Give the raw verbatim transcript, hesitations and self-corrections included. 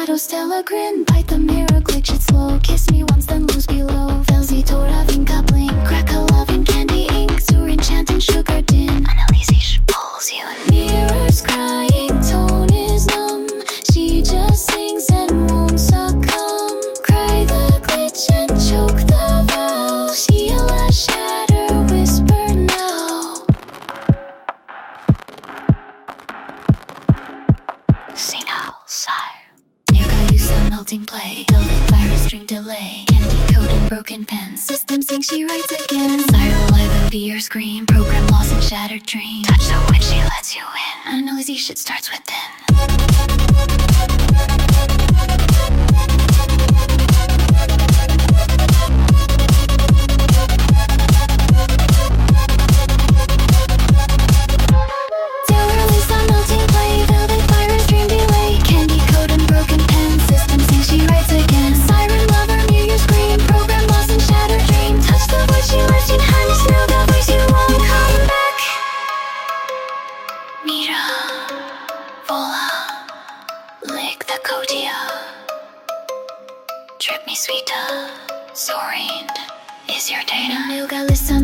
shadow, Stella grin. Bite the mirror, glitch it slow. Kiss me once, then lose below. Felsi Toravin coupling. Crack a loving candy ink. Sur enchanting sugar din. Annalise pulls you in. Mirrors crying, tone is numb. She just sings and won't succumb. Cry the glitch and choke the vow. Sheila shatter, whisper now. Sing out, sire. Nerga use the melting play. Velvet virus string delay. Candy code and broken pen. System sync, she writes again. Sire alive and be your scream. Program lost and shattered dream. Touch the witch, she lets you in. Analyze shit starts within. Lick the Kodia. Trip me sweeter. Soaring is your data. Milga listen.